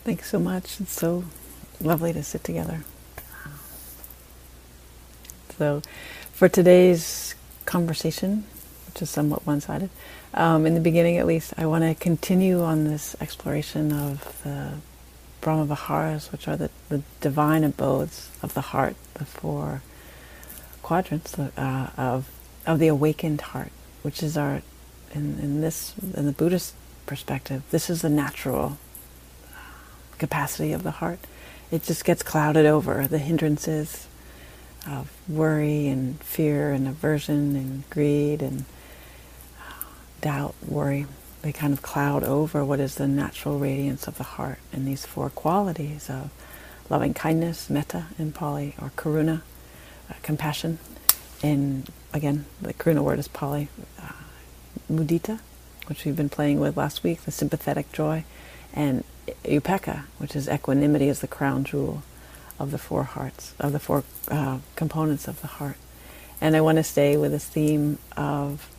Thanks so much. It's so lovely to sit together. So, for today's conversation, which is somewhat one-sided, in the beginning at least, I want to continue on this exploration of the Brahma Viharas, which are the divine abodes of the heart, the four quadrants of the awakened heart, which is our, in the Buddhist perspective, this is the natural capacity of the heart. It just gets clouded over. The hindrances of worry and fear and aversion and greed and doubt, worry, they kind of cloud over what is the natural radiance of the heart. And these four qualities of loving kindness, metta in Pali, or karuna, compassion, and again, the karuna word is Pali, mudita, which we've been playing with last week, the sympathetic joy, and upekkha, which is equanimity, is the crown jewel of the four hearts, of the four components of the heart. And I want to stay with this theme of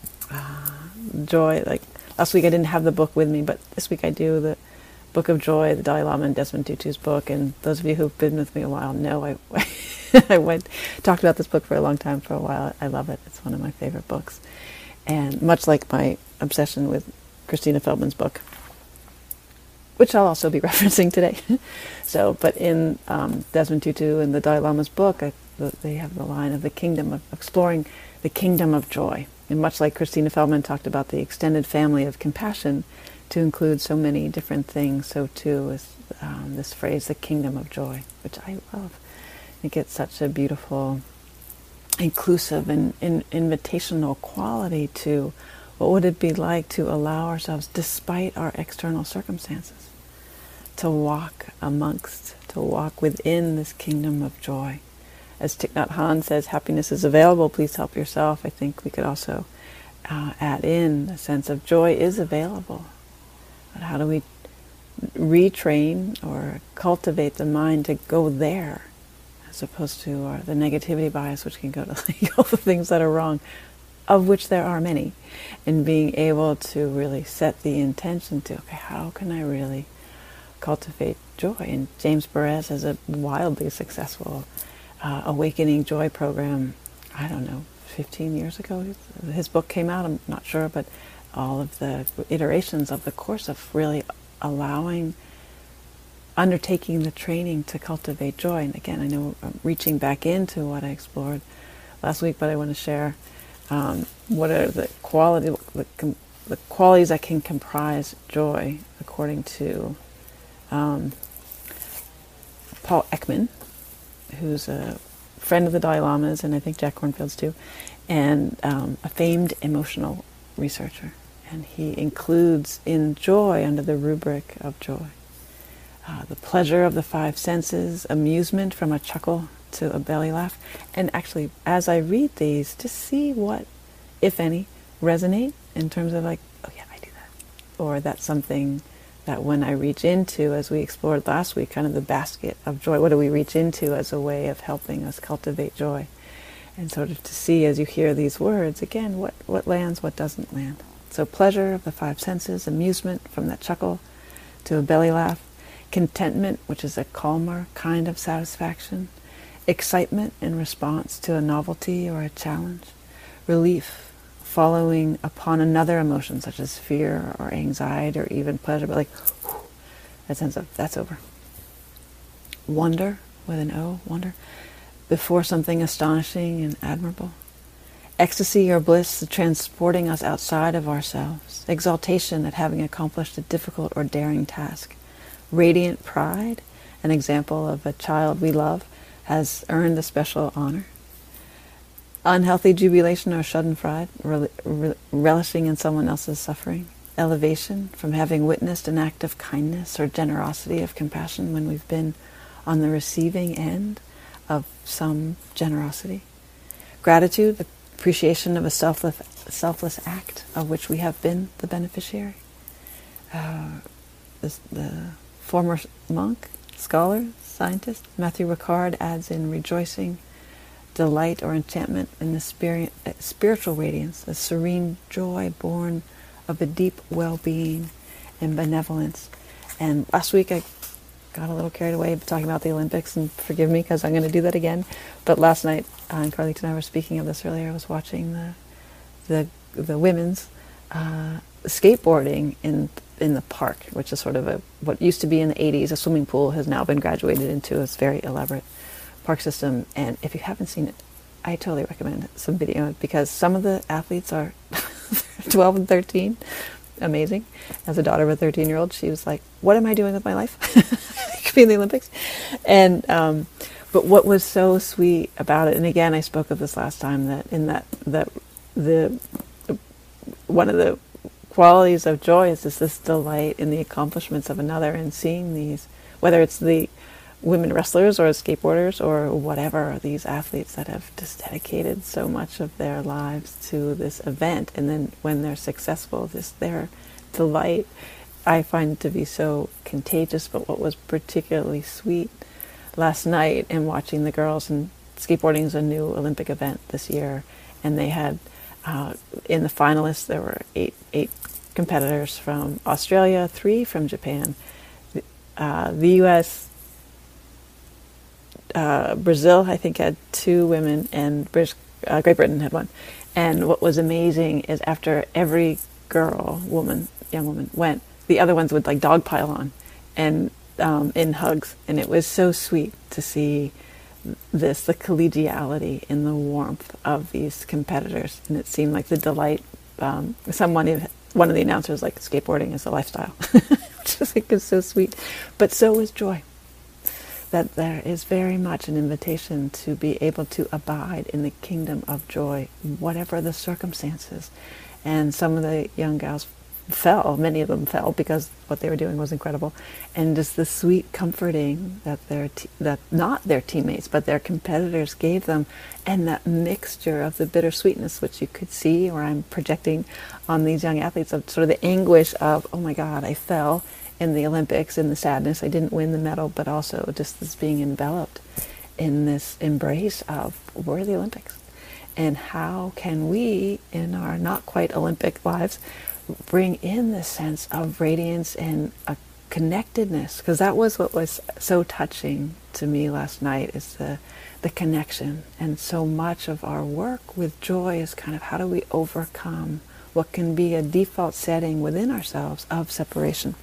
joy. Like last week I didn't have the book with me, but this week I do, the Book of Joy, the Dalai Lama and Desmond Tutu's book. And those of you who've been with me a while know I talked about this book for a long time, for a while. I love it. It's one of my favorite books. And much like my obsession with Christina Feldman's book, which I'll also be referencing today. But in Desmond Tutu and the Dalai Lama's book, they have the line of the kingdom, of exploring the kingdom of joy. And much like Christina Feldman talked about the extended family of compassion to include so many different things, so too is this phrase, the kingdom of joy, which I love. I think it's such a beautiful, inclusive and invitational quality to what would it be like to allow ourselves, despite our external circumstances, to walk within this kingdom of joy. As Thich Nhat Hanh says, happiness is available, please help yourself. I think we could also add in a sense of joy is available. But how do we retrain or cultivate the mind to go there, as opposed to the negativity bias, which can go to all the things that are wrong, of which there are many, and being able to really set the intention to, okay, how can I really cultivate joy? And James Perez has a wildly successful Awakening Joy program, 15 years ago. His book came out, I'm not sure, but all of the iterations of the course of really undertaking the training to cultivate joy. And again, I know I'm reaching back into what I explored last week, but I want to share what are the qualities that can comprise joy, according to Paul Ekman, who's a friend of the Dalai Lama's, and I think Jack Kornfield's too, and a famed emotional researcher. And he includes in joy, under the rubric of joy, the pleasure of the five senses, amusement from a chuckle to a belly laugh. And actually, as I read these, to see what, if any, resonate in terms of like, oh yeah, I do that. Or that's something that when I reach into, as we explored last week, kind of the basket of joy, what do we reach into as a way of helping us cultivate joy? And sort of to see, as you hear these words, again, what lands, what doesn't land. So pleasure of the five senses, amusement from that chuckle to a belly laugh, contentment, which is a calmer kind of satisfaction, excitement in response to a novelty or a challenge, relief following upon another emotion such as fear or anxiety or even pleasure, but like, whew, that sense of that's over. Wonder, with an O, wonder, before something astonishing and admirable. Ecstasy or bliss, transporting us outside of ourselves. Exaltation at having accomplished a difficult or daring task. Radiant pride, an example of a child we love, has earned a special honor. Unhealthy jubilation or schadenfreude, relishing in someone else's suffering. Elevation from having witnessed an act of kindness or generosity of compassion when we've been on the receiving end of some generosity. Gratitude, appreciation of a selfless act of which we have been the beneficiary. The former monk, scholar, scientist, Matthew Ricard adds in rejoicing, delight or enchantment in the spiritual radiance, a serene joy born of a deep well-being and benevolence. And last week I got a little carried away talking about the Olympics, and forgive me because I'm going to do that again. But last night, and Carlita and I were speaking of this earlier, I was watching the women's skateboarding in the park, which is sort of what used to be in the 80s. A swimming pool has now been graduated into this very elaborate park system. And if you haven't seen it, I totally recommend some video, because some of the athletes are 12 and 13. Amazing. As a daughter of a 13-year-old, she was like, what am I doing with my life? I could be in the Olympics. And but what was so sweet about it, and again, I spoke of this last time, that the one of the qualities of joy is just this delight in the accomplishments of another, and seeing these, whether it's the women wrestlers or skateboarders or whatever, these athletes that have just dedicated so much of their lives to this event, and then when they're successful, just their delight, I find to be so contagious. But what was particularly sweet last night, and watching the girls, and skateboarding is a new Olympic event this year, and they had in the finalists there were eight competitors from Australia, 3 from Japan, the U.S., Brazil, I think, had 2 women, and Great Britain had 1. And what was amazing is after every young woman went, the other ones would like dogpile on, and in hugs. And it was so sweet to see the collegiality in the warmth of these competitors. And it seemed like the delight. One of the announcers, like, skateboarding is a lifestyle, which I think is so sweet. But so is joy. That there is very much an invitation to be able to abide in the kingdom of joy, whatever the circumstances. And some of the young gals many of them fell, because what they were doing was incredible. And just the sweet comforting that that not their teammates, but their competitors gave them, and that mixture of the bittersweetness, which you could see, or I'm projecting on these young athletes, of sort of the anguish of, oh my God, I fell in the Olympics, in the sadness, I didn't win the medal, but also just this being enveloped in this embrace of, we're the Olympics. And how can we, in our not quite Olympic lives, bring in this sense of radiance and a connectedness? Because that was what was so touching to me last night, is the connection. And so much of our work with joy is kind of, how do we overcome what can be a default setting within ourselves of separation?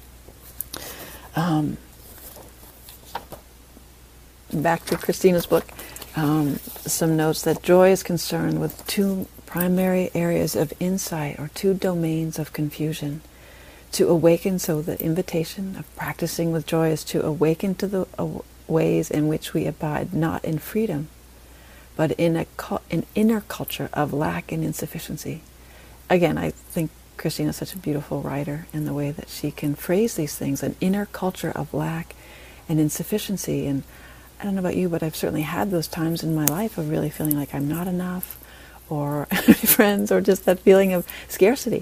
Back to Christina's book, some notes that joy is concerned with 2 primary areas of insight, or 2 domains of confusion. To awaken, so the invitation of practicing with joy is to awaken to the ways in which we abide not in freedom, but in an inner culture of lack and insufficiency. Again, I think Christina is such a beautiful writer in the way that she can phrase these things, an inner culture of lack and insufficiency. And I don't know about you, but I've certainly had those times in my life of really feeling like I'm not enough, or friends, or just that feeling of scarcity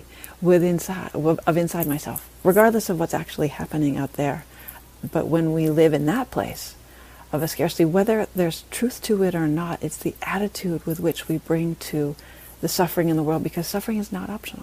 inside myself, regardless of what's actually happening out there. But when we live in that place of a scarcity, whether there's truth to it or not, it's the attitude with which we bring to the suffering in the world, because suffering is not optional.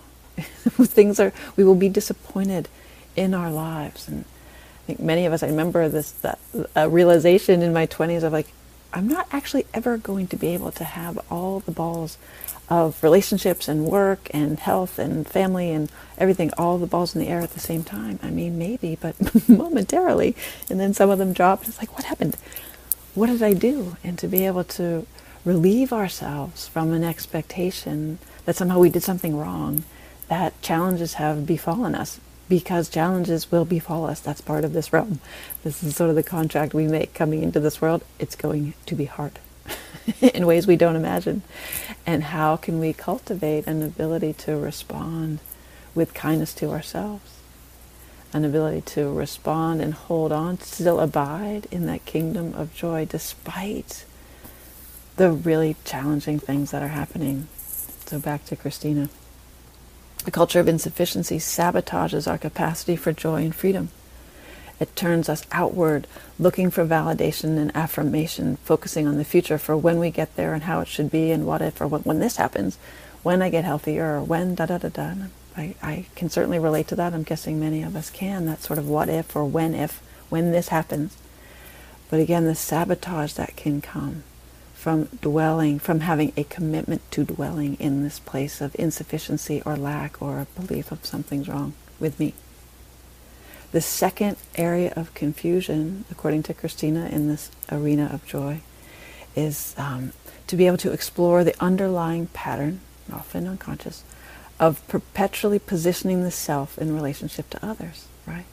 We will be disappointed in our lives. And I think many of us, I remember that realization in my 20s of like, I'm not actually ever going to be able to have all the balls of relationships and work and health and family and everything, all the balls in the air at the same time. I mean, maybe, but momentarily. And then some of them drop. It's like, what happened? What did I do? And to be able to relieve ourselves from an expectation that somehow we did something wrong, that challenges have befallen us, because challenges will befall us. That's part of this realm. This is sort of the contract we make coming into this world. It's going to be hard in ways we don't imagine. And how can we cultivate an ability to respond with kindness to ourselves? An ability to respond and hold on, still abide in that kingdom of joy despite the really challenging things that are happening. So back to Christina. The culture of insufficiency sabotages our capacity for joy and freedom. It turns us outward, looking for validation and affirmation, focusing on the future for when we get there and how it should be and what if, or when this happens, when I get healthier, or when I can certainly relate to that. I'm guessing many of us can. That sort of what if, or when when this happens. But again, the sabotage that can come from dwelling, from having a commitment to dwelling in this place of insufficiency or lack or a belief of something's wrong with me. The second area of confusion, according to Christina, in this arena of joy, is to be able to explore the underlying pattern, often unconscious, of perpetually positioning the self in relationship to others, right?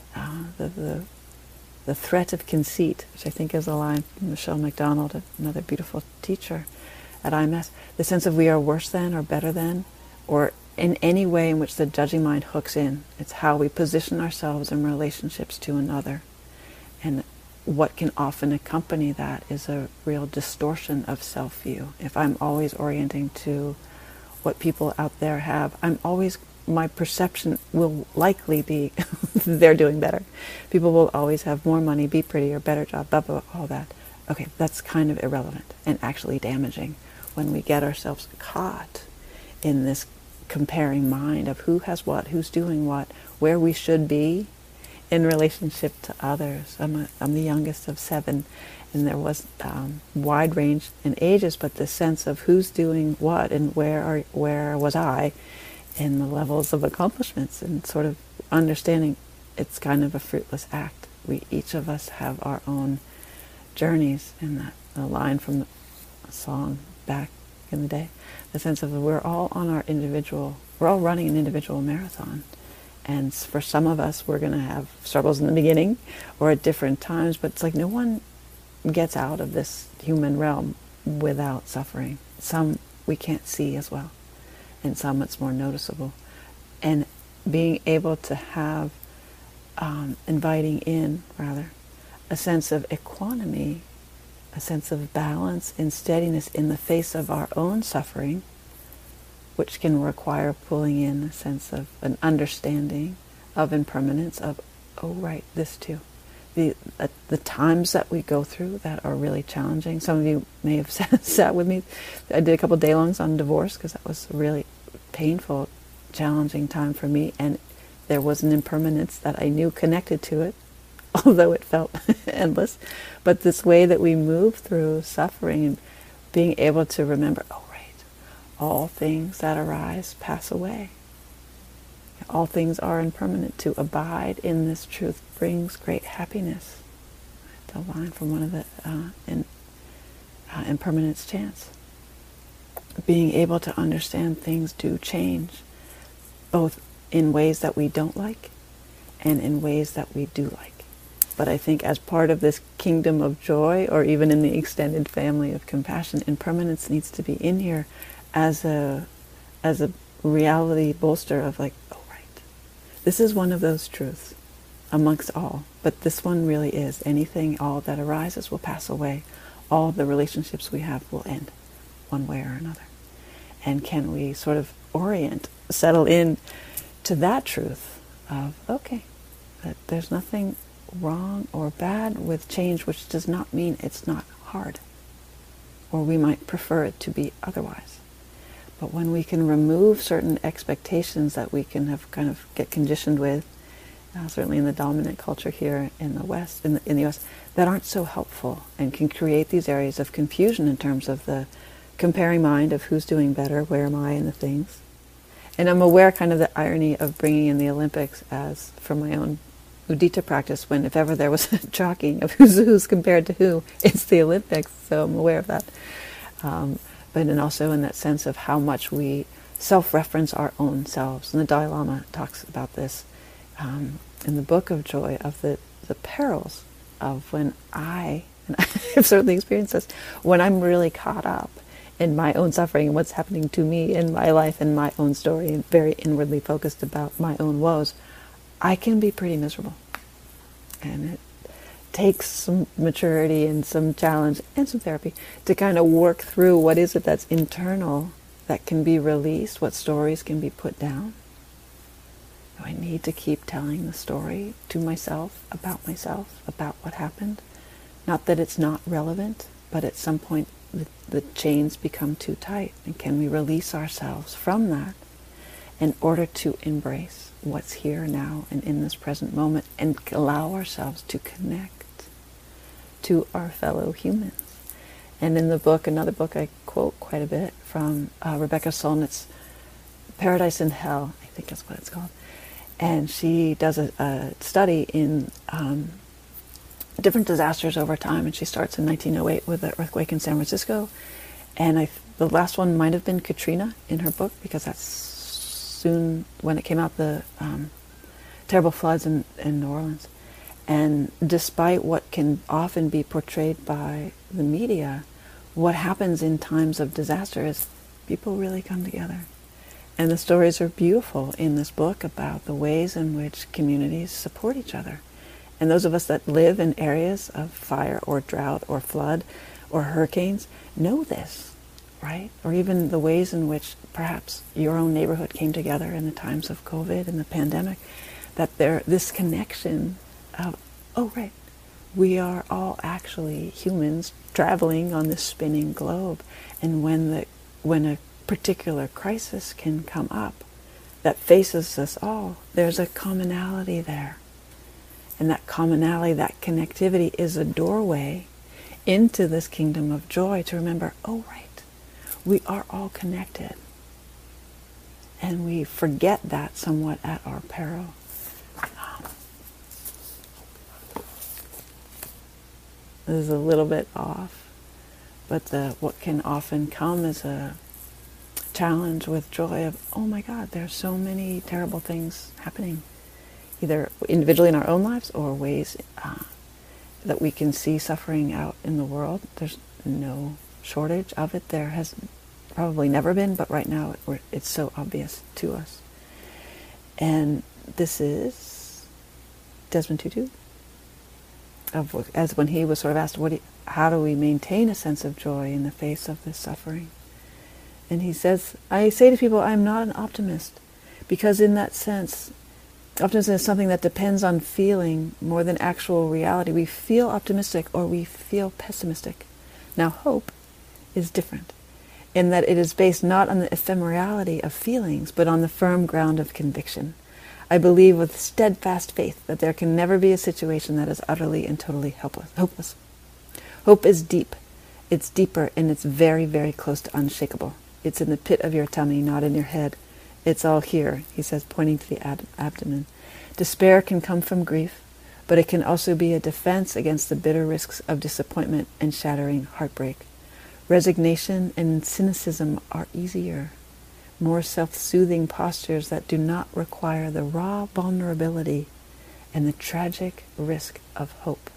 The threat of conceit, which I think is a line from Michelle McDonald, another beautiful teacher at IMS, the sense of we are worse than or better than, or in any way in which the judging mind hooks in. It's how we position ourselves in relationships to another. And what can often accompany that is a real distortion of self-view. If I'm always orienting to what people out there have, my perception will likely be they're doing better. People will always have more money, be prettier, better job, blah, blah, blah, all that. Okay, that's kind of irrelevant and actually damaging when we get ourselves caught in this comparing mind of who has what, who's doing what, where we should be in relationship to others. I'm the youngest of 7, and there was wide range in ages, but the sense of who's doing what and where was I in the levels of accomplishments, and sort of understanding it's kind of a fruitless act. We each of us have our own journeys, and that a line from the song back in the day, the sense of we're all running an individual marathon. And for some of us, we're going to have struggles in the beginning or at different times, but it's like no one gets out of this human realm without suffering. Some we can't see as well, and some it's more noticeable. And being able to have, inviting in, rather, a sense of equanimity, a sense of balance and steadiness in the face of our own suffering, which can require pulling in a sense of an understanding of impermanence, of, oh right, this too. The times that we go through that are really challenging. Some of you may have sat with me. I did a couple day-longs on divorce because that was a really painful, challenging time for me, and there was an impermanence that I knew connected to it, although it felt endless. But this way that we move through suffering and being able to remember, oh right, all things that arise pass away. All things are impermanent. To abide in this truth brings great happiness. The line from one of the Impermanence chants. Being able to understand things do change, both in ways that we don't like and in ways that we do like. But I think as part of this kingdom of joy, or even in the extended family of compassion, impermanence needs to be in here as a reality bolster of like, oh right, this is one of those truths amongst all, but this one really is. All that arises will pass away. All the relationships we have will end one way or another. And can we sort of settle in to that truth of, okay, that there's nothing wrong or bad with change, which does not mean it's not hard, or we might prefer it to be otherwise. But when we can remove certain expectations that we can have kind of get conditioned with, certainly in the dominant culture here in the West, in the US, that aren't so helpful and can create these areas of confusion in terms of the comparing mind of who's doing better, where am I in the things. And I'm aware kind of the irony of bringing in the Olympics as from my own Mudita practice, when if ever there was a jockeying of who's compared to who, it's the Olympics, so I'm aware of that. But and also in that sense of how much we self-reference our own selves. And the Dalai Lama talks about this in the Book of Joy, of the perils of when and I've certainly experienced this, when I'm really caught up in my own suffering and what's happening to me in my life and my own story, and very inwardly focused about my own woes, I can be pretty miserable. And it takes some maturity and some challenge and some therapy to kind of work through what is it that's internal that can be released, what stories can be put down. Do I need to keep telling the story to myself, about what happened? Not that it's not relevant, but at some point the chains become too tight. And can we release ourselves from that in order to embrace what's here now and in this present moment and allow ourselves to connect to our fellow humans. And in the book, another book I quote quite a bit from Rebecca Solnit's Paradise and Hell, I think that's what it's called. And she does a study in different disasters over time, and she starts in 1908 with the earthquake in San Francisco. And the last one might have been Katrina in her book, because that's soon when it came out, the terrible floods in New Orleans. And despite what can often be portrayed by the media, what happens in times of disaster is people really come together. And the stories are beautiful in this book about the ways in which communities support each other. And those of us that live in areas of fire or drought or flood or hurricanes know this, right? Or even the ways in which perhaps your own neighborhood came together in the times of COVID and the pandemic, that this connection of, oh right, we are all actually humans traveling on this spinning globe. And when a particular crisis can come up that faces us all, there's a commonality there. And that commonality, that connectivity is a doorway into this kingdom of joy to remember, oh right, we are all connected. And we forget that somewhat at our peril. This is a little bit off, but what can often come is a challenge with joy of, oh my God, there's so many terrible things happening, either individually in our own lives or ways that we can see suffering out in the world. There's no shortage of it. There has probably never been, but right now it's so obvious to us. And this is Desmond Tutu, as when he was sort of asked, how do we maintain a sense of joy in the face of this suffering? And he says, I say to people, I'm not an optimist, because in that sense, optimism is something that depends on feeling more than actual reality. We feel optimistic or we feel pessimistic. Now, hope is different in that it is based not on the ephemerality of feelings, but on the firm ground of conviction. I believe with steadfast faith that there can never be a situation that is utterly and totally hopeless. Hope is deep. It's deeper, and it's very, very close to unshakable. It's in the pit of your tummy, not in your head. It's all here, he says, pointing to the abdomen. Despair can come from grief, but it can also be a defense against the bitter risks of disappointment and shattering heartbreak. Resignation and cynicism are easier, more self-soothing postures that do not require the raw vulnerability and the tragic risk of hope.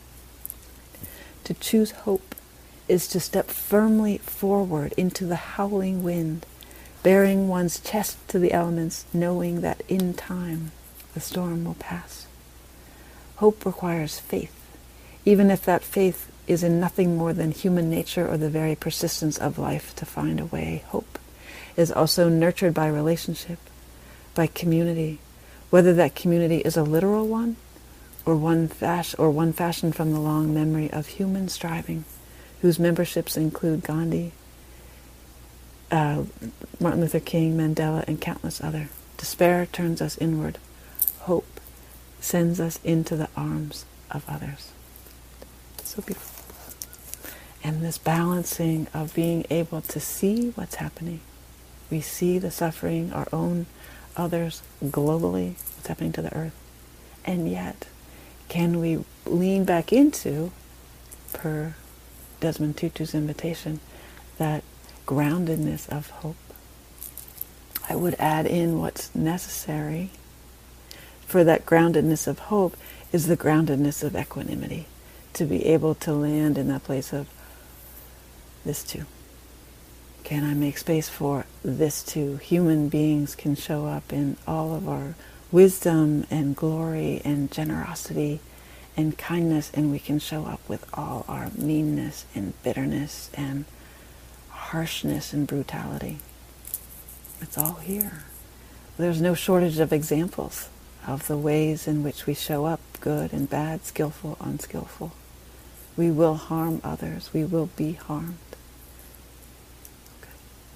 To choose hope is to step firmly forward into the howling wind, bearing one's chest to the elements, knowing that in time the storm will pass. Hope requires faith, even if that faith is in nothing more than human nature or the very persistence of life to find a way. Hope is also nurtured by relationship, by community, whether that community is a literal one or one fashioned from the long memory of human striving, whose memberships include Gandhi, Martin Luther King, Mandela, and countless others. Despair turns us inward. Hope sends us into the arms of others. So beautiful. And this balancing of being able to see what's happening. We see the suffering, our own, others, globally, what's happening to the earth. And yet, can we lean back into, per Desmond Tutu's invitation, that groundedness of hope? I would add in what's necessary for that groundedness of hope is the groundedness of equanimity, to be able to land in that place of this too. Can I make space for this too? Human beings can show up in all of our wisdom and glory and generosity and kindness, and we can show up with all our meanness and bitterness and harshness and brutality. It's all here. There's no shortage of examples of the ways in which we show up, good and bad, skillful, unskillful. We will harm others. We will be harmed. Okay.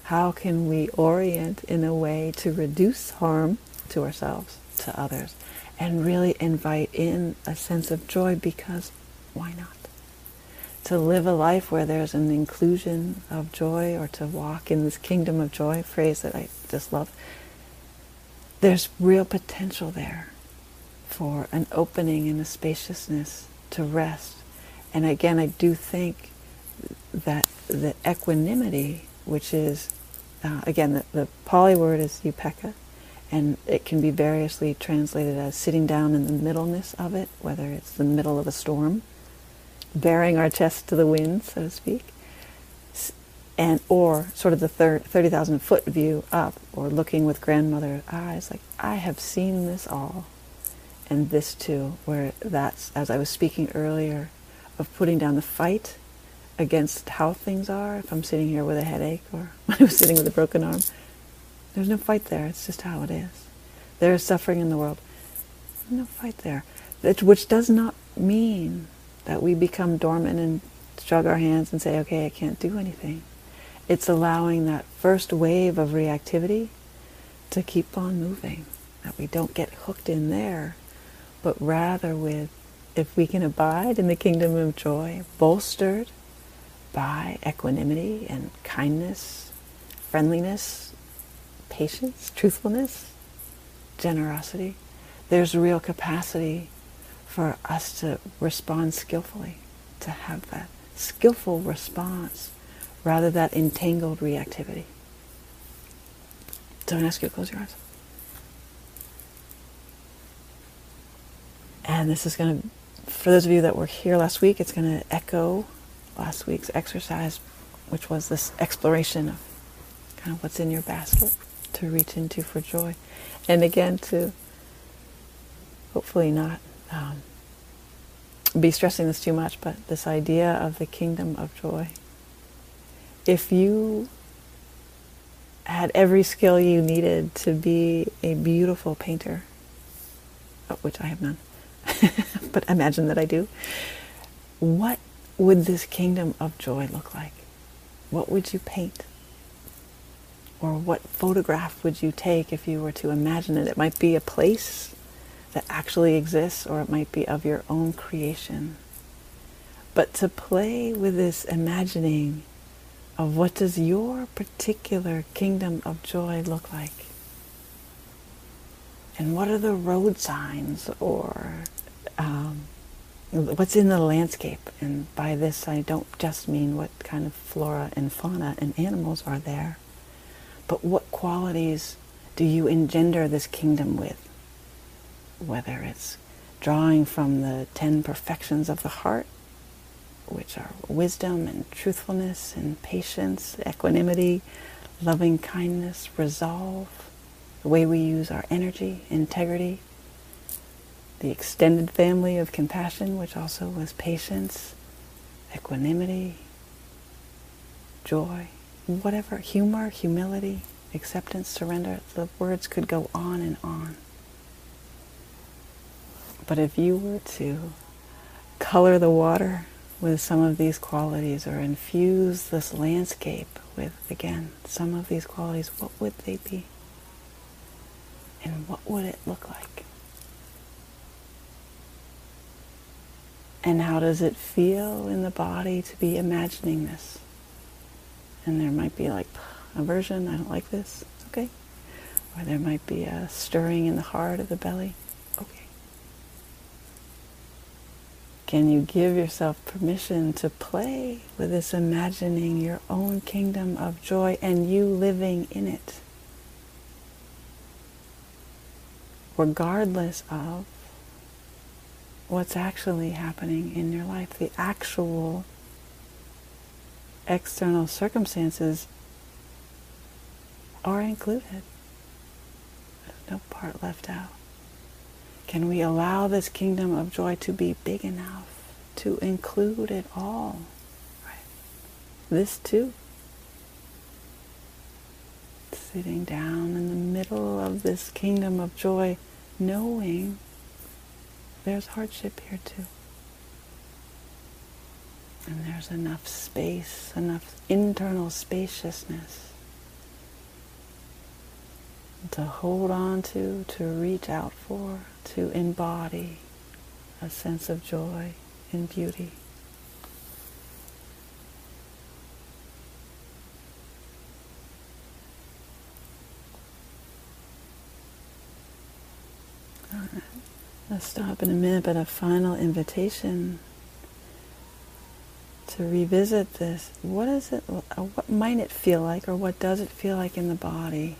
How can we orient in a way to reduce harm to ourselves, to others, and really invite in a sense of joy, because why not? To live a life where there's an inclusion of joy, or to walk in this kingdom of joy, phrase that I just love, there's real potential there for an opening and a spaciousness to rest. And again, I do think that the equanimity, which is, again, the Pali word is upekkha, and it can be variously translated as sitting down in the middleness of it, whether it's the middle of a storm, bearing our chest to the wind, so to speak, and or sort of the 30,000 foot view up, or looking with grandmother eyes, like, I have seen this all, and this too, where that's, as I was speaking earlier, of putting down the fight against how things are. If I'm sitting here with a headache, or when I was sitting with a broken arm, there's no fight there. It's just how it is. There is suffering in the world. There's no fight there. Which does not mean that we become dormant and shrug our hands and say, okay, I can't do anything. It's allowing that first wave of reactivity to keep on moving, that we don't get hooked in there, but rather with, if we can abide in the kingdom of joy, bolstered by equanimity and kindness, friendliness, patience, truthfulness, generosity, there's real capacity for us to respond skillfully, to have that skillful response rather than entangled reactivity. So I'm going to ask you to close your eyes. And this is going to, for those of you that were here last week, it's going to echo last week's exercise, which was this exploration of kind of what's in your basket to reach into for joy. And again, to hopefully not be stressing this too much, but this idea of the kingdom of joy. If you had every skill you needed to be a beautiful painter, which I have none, but imagine that I do, what would this kingdom of joy look like? What would you paint? Or what photograph would you take if you were to imagine it? It might be a place that actually exists, or it might be of your own creation. But to play with this imagining of what does your particular kingdom of joy look like? And what are the road signs, or what's in the landscape? And by this I don't just mean what kind of flora and fauna and animals are there, but what qualities do you engender this kingdom with? Whether it's drawing from the 10 perfections of the heart, which are wisdom and truthfulness and patience, equanimity, loving kindness, resolve, the way we use our energy, integrity, the extended family of compassion, which also was patience, equanimity, joy, whatever, humor, humility, acceptance, surrender. The words could go on and on. But if you were to color the water with some of these qualities, or infuse this landscape with, again, some of these qualities, what would they be? And what would it look like? And how does it feel in the body to be imagining this? And there might be like aversion, I don't like this, okay? Or there might be a stirring in the heart of the belly, okay. Can you give yourself permission to play with this imagining your own kingdom of joy and you living in it, regardless of what's actually happening in your life? The actual external circumstances are included. There's no part left out. Can we allow this kingdom of joy to be big enough to include it all? Right? This too. Sitting down in the middle of this kingdom of joy, knowing there's hardship here too. And there's enough space, enough internal spaciousness to hold on to reach out for, to embody a sense of joy and beauty. All right. Let's stop in a minute, but a final invitation to revisit this. What is it? What might it feel like, or what does it feel like in the body?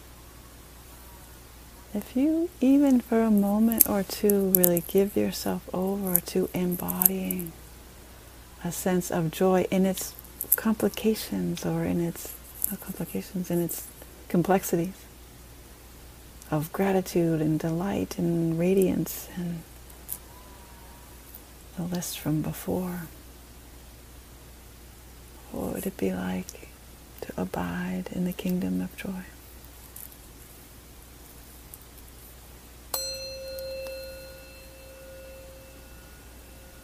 If you, even for a moment or two, really give yourself over to embodying a sense of joy in its complications, or in its in its complexities of gratitude and delight and radiance and the list from before. What would it be like to abide in the kingdom of joy?